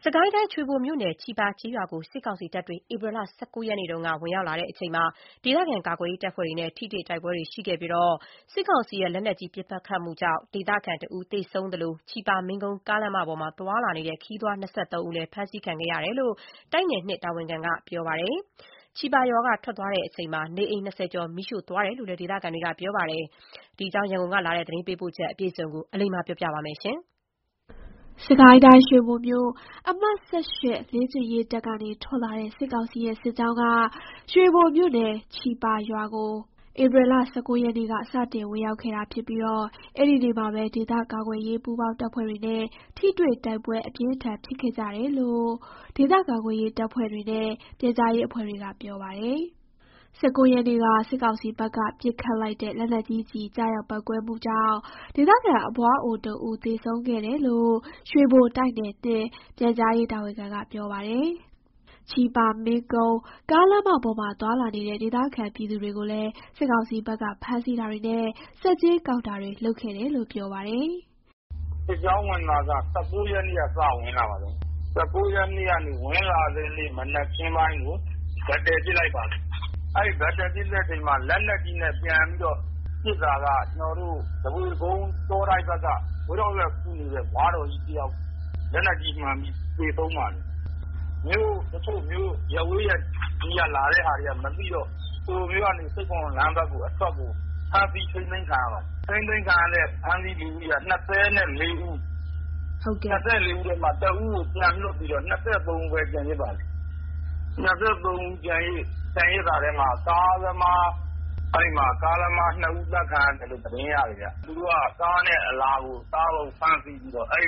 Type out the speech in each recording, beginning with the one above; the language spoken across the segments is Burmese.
စကိုင်းတိုင်းရွှေဘိုမြို့နယ်ချီပါကျေးရွာကိုစစ်ကောင်စီတပ်တွေဧပြီလ 19 ရက်နေ့ကဝင်ရောက်လာချိန်မှာဒေသခံကာကွယ်ရေးတပ်ဖွဲ့တွေနဲ့ထိတွေ့တိုက်ပွဲတွေရှိခဲ့ပြီးစစ်ကောင်စီရဲ့လက်နက်ကြီးပစ်ခတ်မှုကြောင့်ဒေသခံတဦးသေဆုံးသလိုချီပါမင်းကုန်းကားလမ်းမပေါ်မှာသွားလာနေတဲ့ခရီးသွား 23 ဦးလည်းဖမ်းဆီးခံခဲ့ရတယ်လို့တိုက်နယ်2တာဝန်ခံကပြောပါတယ်။ချီပါရွာကထွက်သွားချိန်မှာနေအိမ်20ကျော်မီးရှို့သွားတယ်လို့လည်းဒေသခံတွေကပြောပါတယ်။ဒီအကြောင်းရန်ကုန်ကလာတဲ့သတင်းပေးပို့ချက်အပြည့်အစုံကိုအလိမ္မာပြောပြပါမယ်။စကိုင်းတိုင်းရွှေဘိုမြို့အမှတ် 18 လေ့ကျင့်ရေးတပ်ကနေထွက်လာတဲ့စစ်ကောင်စီရဲ့စစ်ကြောင်းကရွှေဘိုမြို့နယ်ချီပါရွာကိုဧပြီလ 19 ရက်နေ့ကစတင်ဝင်ရောက်ခဲ့တာဖြစ်ပြီးအဲ့ဒီနေ့မှာပဲဒေသကာကွယ်ရေးပူးပေါင်းတပ်ဖွဲ့တွေနဲ့ထိတွေ့တိုက်ပွဲအပြင်းအထန်ဖြစ်ခဲ့ကြတယ်လို့ဒေသကာကွယ်ရေးတပ်ဖွဲ့တွေနဲ့ပြန်ကြားရေးအဖွဲ့တွေကပြောပါတယ်။ 19 ရက်နေ့ကစစ်ကောင်စီဘက်ကပစ်ခတ်လိုက်တဲ့လက်နက်ကြီးကျည်ကျရောက်ပေါက်ကွဲမှုကြောင့်ဒေသခံအဘွားအိုတဦးသေဆုံးခဲ့တယ်လို့ရွှေဘိုတိုက်နယ်2ပြန်ကြားရေးတာဝန်ခံကပြောပါတယ်။ချီပါမင်းကုန်းကားလမ်းမပေါ်မှာသွားလာနေတဲ့ဒေသခံပြည်သူတွေကိုလည်းစစ်ကောင်စီဘက်ကဖမ်းဆီးတာတွေနဲ့ဆက်ကြေးကောက်တာတွေလုပ်ခဲ့တယ်လို့ပြောပါတယ်။စစ်ကြောင်းဝင်လာက19 ရက်နေ့ကစဝင်လာပါတယ်။19 ရက်နေ့ကနေဝင်လာတဲ့နေ့မနက်ခင်းပိုင်းကိုဗတ်တယ်ပြစ်လိုက်ပါတယ်။အဲ့ဒီဗတ်တယ်ပြစ်တဲ့ချိန်မှာလက်နက်ကြီးနဲ့ပြန်ပြီးတော့ပစ်တာကကျွန်တော်တို့တပူကုန်းတောတိုင်းဘက်ကဝိတော်ရွက်ခုနေတဲ့ဘွားတော်ကြီးတယောက်လက်နက်ကြီးမှန်ပြီးသေဆုံးပါတယ်။မျိုးတချို့မျိုးရဝေးရကြီးရလာတဲ့ဟာတွေကမသိတော့သူမျိုးကနေစိတ်ကောလမ်းဘက်ကိုအထွက်ကိုဖမ်းပြီးချိန်သိမ်းခံရပါတယ်။ချိန်သိမ်းခံရတဲ့ဖမ်းပြီးလူကြီးက24ဦးဟုတ်ကဲ့ 24ဦးထဲမှာတဦးကိုပြန်လွတ်ပြီးတော့23ဦးပဲကျန်ရစ်ပါတယ်။23ဦးကျန်ရစ်တာထဲမှာကားသမားအဲ့မှာကားသမား2ဦးလက်ခံတယ်လို့သတင်းရတယ်ဗျ။သူတို့ကကားနဲ့အလာကိုကားကိုဖမ်းပြီးတော့အဲ့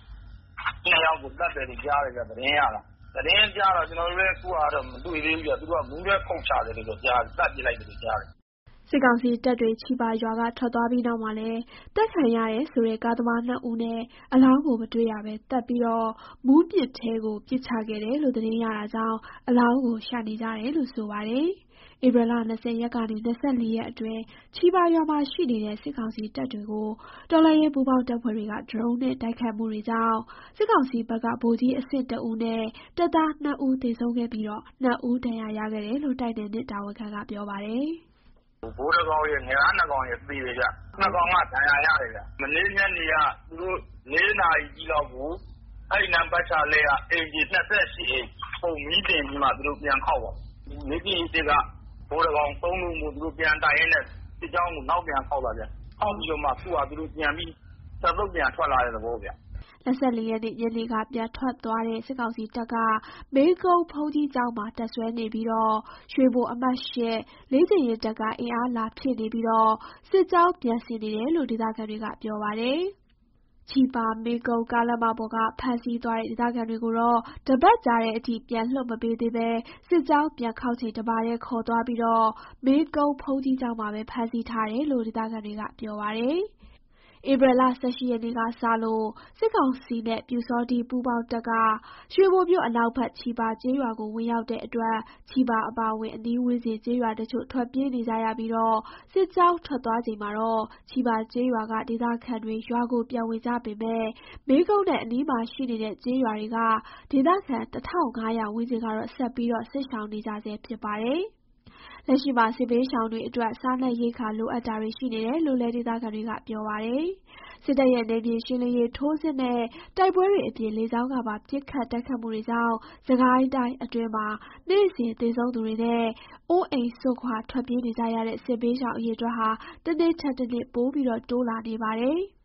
2ယောက်ကိုတတ်တယ်လို့ကြားတယ်ဗျသတင်းရတာ။သတင်းကြားတော့ကျွန်တော်တို့လည်းအခုကတော့မတွေ့သေးဘူးဗျ။သူကမူးရဲခုတ်ချတယ်လို့ကြားတယ်။တတ်ပြလိုက်တယ်လို့ကြားတယ်။စစ်ကောင်စီတပ်တွေချီပါရွာကထွက်သွားပြီးနောက်မှာလည်းတပ်ခံရတယ်ဆိုတဲ့ကားသမား2ဦးနဲ့အလောင်းကိုမတွေ့ရပဲတပ်ပြီးမူးပစ်ထဲကိုပစ်ချခဲ့တယ်လို့သတင်းရတာကြောင့်အလောင်းကိုရှာနေကြတယ်လို့ဆိုပါတယ်။ဧပြီလ 20 ရက်ကနေ 24 ရက်အတွင်းချီပါရွာမှာရှိနေတဲ့စစ်ကောင်စီတပ်တွေကိုတော်လှန်ရေးပူးပေါင်းတပ်ဖွဲ့တွေကဒရုန်းနဲ့တိုက်ခိုက်မှုတွေကြောင့်စစ်ကောင်စီဘက်ကဗိုလ်ကြီးအဆင့်1ဦးနဲ့တပ်သား2ဦးသေဆုံးခဲ့ပြီး2ဦးဒဏ်ရာရခဲ့တယ်လို့တိုက်နယ်2တာဝန်ခံကပြောပါတယ်။ဘိုးတကောင်ရဲ့ငယ်2ကောင်ရဲ့သေတယ်ဗျ။2ကောင်ကဒဏ်ရာရတယ်ဗျ။မနေ့ညနေကသူတို့4နာရီကြီးလောက်ကိုအဲ့နံပါတ်ချလဲကအိမ်ကြီး28အိမ်ပုံမီးတင်ပြီးမှသူတို့ပြန်ခောက်ပါ။မိကြီးစစ်ကဘိုးတကောင်3လုံးကိုသူတို့ပြန်တိုင်ရင်းနဲ့စစ်ကြောင်းကိုနောက်ပြန်ခောက်လာဗျ။ခောက်ပြီးတော့မှသူ့ဟာသူတို့ပြန်ပြီးသက်သုတ်ပြန်ထွက်လာတဲ့သဘောဗျ။24 ရက်နေ့ညနေကပြန်ထွက်သွားတဲ့စစ်ကောင်စီတပ်ကမင်းကုန်းဘုန်းကြီးကျောင်းမှာတပ်စွဲနေပြီးရွှေဘိုအမှတ်8လေ့ကျင့်ရေးတပ်ကအင်အားလာဖြည့်နေပြီးစစ်ကြောင်းပြန်ဆင်နေတယ်လို့ဒေသခံတွေကပြောပါတယ်။ချီပါမင်းကုန်းကားလမ်းမပေါ်ကဖမ်းဆီးသွားတဲ့ဒေသခံတွေကိုတပတ်ကြာတဲ့အထိပြန်လွှတ်မပေးသေးပဲစစ်ကြောင်းပြန်ခောက်ချိန်တပါတည်းခေါ်သွားပြီးမင်းကုန်းဘုန်းကြီးကျောင်းမှာပဲဖမ်းဆီးထားတယ်လို့ဒေသခံတွေကပြောပါတယ်။ဧပြီလ 18 ရက်နေ့ကစလို့စစ်ကောင်စီနဲ့ပျူစောထီးပူးပေါင်းတပ်ကရွှေဘိုမြို့အနောက်ဘက်ချီပါကျေးရွာကိုဝင်ရောက်တဲ့အတွက်ချီပါအပါအဝင်အနီးဝန်းကျင်ကျေးရွာတချို့ထွက်ပြေးနေကြရပြီးစစ်ကြောင်းထွက်သွားချိန်မှာချီပါကျေးရွာကဒေသခံတွေရွာကိုပြန်ဝင်ကြပေမယ့်မင်းကုန်းနဲ့အနီးမှာရှိနေတဲ့ကျေးရွာတွေကဒေသခံ 1500 ဝန်းကျင်ကတော့ဆက်ပြီးစစ်ရှောင်နေကြဆဲဖြစ်ပါတယ်။လက်ရှိမှာစစ်ဘေးရှောင်တွေအတွက်စားနပ်ရိက္ခာလိုအပ်တာတွေရှိနေတယ်လို့လည်းဒေသခံတွေကပြောပါတယ်။စစ်တပ်ရဲ့နယ်မြေရှင်းလင်းရေးထိုးစစ်နဲ့တိုက်ပွဲတွေအပြင်လေကြောင်းကပါပစ်ခတ်တိုက်ခတ်မှုတွေကြောင့်စစ်ကိုင်းတိုင်းအတွင်းမှာနေ့စဉ်သေဆုံးသူတွေနဲ့အိုးအိမ်စွန့်ခွာထွက်ပြေးနေကြရတဲ့စစ်ဘေးရှောင်အရေအတွက်ဟာတနေ့ထက်တနေ့ပိုပြီးတိုးလာနေပါတယ်။